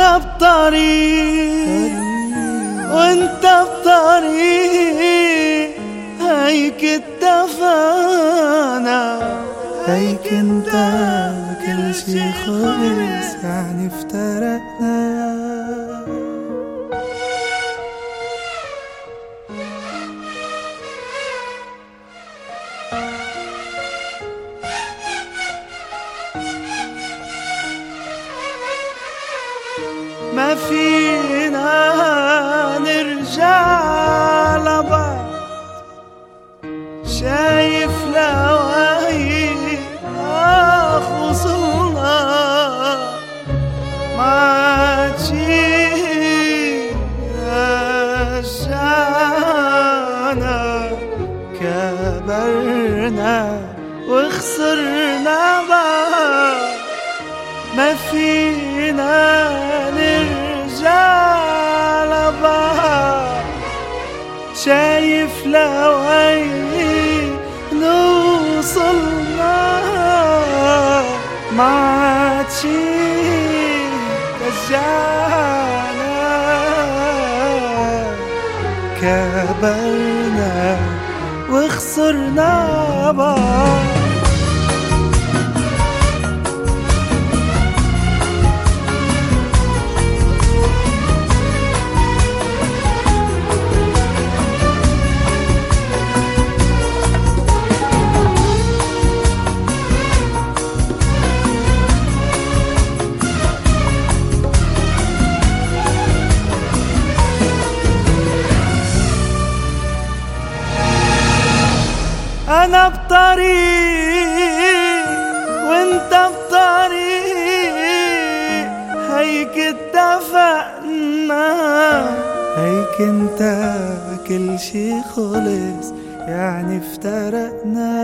أنا بطريق وانت بطريق، هيك اتفقنا، هيك انت كل شي خلص يعني افترقنا. ما فينا نرجع لبعض، شايف لوعي وصلنا، ما عاد شي رجعنا، كبرنا وخسرنا بعض. ما فينا نرجع لبعض، شايف لوين نوصلنا، ما عاد شي رجعنا، كبرنا وخسرنا بعض. أنا بطريق وانت بطريق، هيك اتفقنا، هيك انت كل شي خلص يعني افترقنا.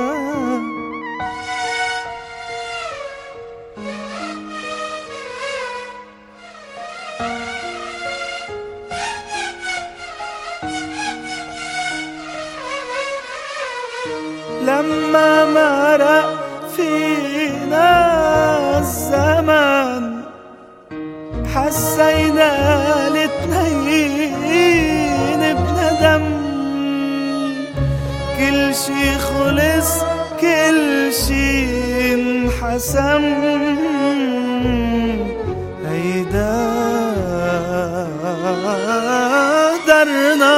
لما مرق فينا الزمن، حسينا الاتنين بندم، كل شي خلص كل شي انحسم، هيدا درنا.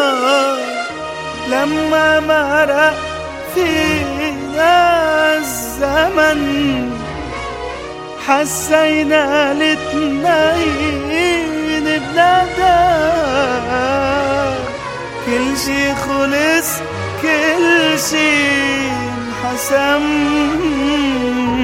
لما مرق فينا الزمن، حسينا الاتنين بندم، كل شي خلص كل شي انحسم.